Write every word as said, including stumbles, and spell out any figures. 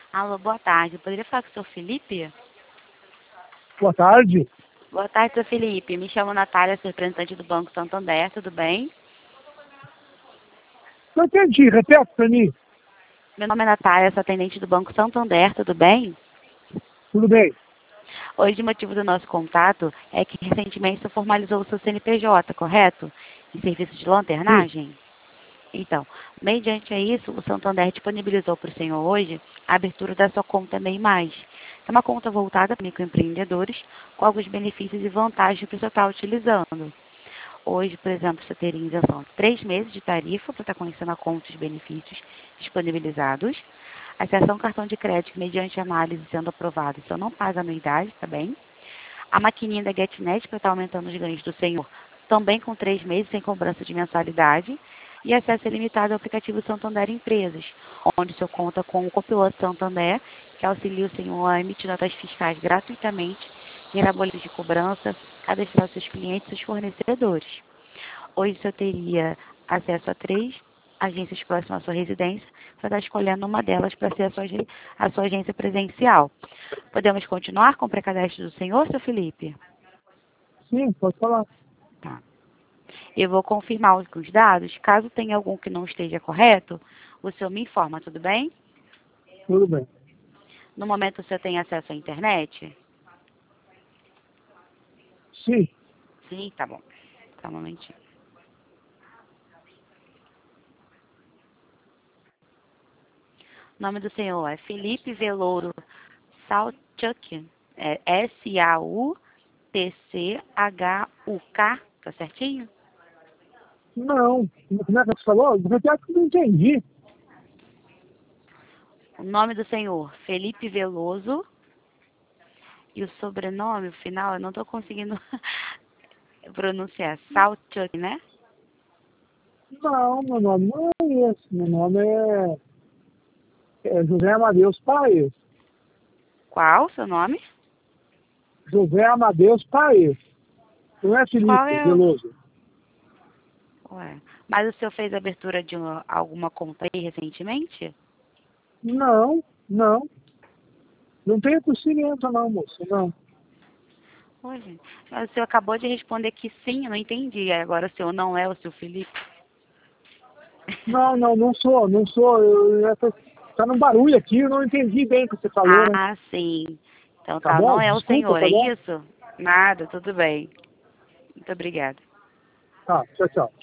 Alô, boa tarde. Eu poderia falar com o senhor Felipe? Boa tarde. Boa tarde, senhor Felipe. Me chamo Natália, sou representante do Banco Santander, tudo bem? Não entendi, repete para mim. Meu nome é Natália, sou atendente do Banco Santander, tudo bem? Tudo bem. Hoje o motivo do nosso contato é que recentemente você formalizou o seu C N P J, correto? Em serviço de Sim. lanternagem? Então, mediante a isso, o Santander disponibilizou para o senhor hoje a abertura da sua conta M E I Mais. É uma conta voltada para microempreendedores com alguns benefícios e vantagens para você estar utilizando. Hoje, por exemplo, você teria isenção de três meses de tarifa para estar conhecendo a conta e os benefícios disponibilizados. Acesso a um cartão de crédito mediante análise sendo aprovado, então não paga anuidade, tá bem? A maquininha da GetNet para estar aumentando os ganhos do senhor, também com três meses sem cobrança de mensalidade. E acesso ilimitado ao aplicativo Santander Empresas, onde o senhor conta com o copiloto Santander, que auxilia o senhor a emitir notas fiscais gratuitamente, gerar boletos de cobrança, cadastrar seus clientes e seus fornecedores. Hoje o senhor teria acesso a três agências próximas à sua residência, para estar escolhendo uma delas para ser a sua, a sua agência presencial. Podemos continuar com o pré-cadastro do senhor, seu Felipe? Sim, pode falar. Tá. Eu vou confirmar os dados. Caso tenha algum que não esteja correto, o senhor me informa, tudo bem? Tudo bem. No momento o senhor tem acesso à internet? Sim. Sim, tá bom. Só um momentinho. O nome do senhor é Felipe Velouro Sautchuk. É S A U T C H U K. Tá certinho? Não. Como é que você falou? Repete que eu não entendi. O nome do senhor, Felipe Veloso. E o sobrenome, o final, eu não estou conseguindo pronunciar. Sautchuk, né? Não, meu nome não é esse. Meu nome é, é José Amadeus Paes. Qual o seu nome? José Amadeus Paes. Não é Qual Felipe é o... Veloso. Ué, mas o senhor fez abertura de uma, alguma conta aí recentemente? Não, não. Não tem conhecimento não, moça. Não. Ué, gente, mas o senhor acabou de responder que sim, eu não entendi. Agora o senhor não é o seu Felipe? Não, não, não sou, não sou. Eu, eu, tá no barulho aqui, eu não entendi bem o que você falou, né? Ah, sim. Então Tá tá, não bom? é o Desculpa, senhor, tá é bom? isso? Nada, tudo bem. Muito obrigada. Tá, tchau, tchau.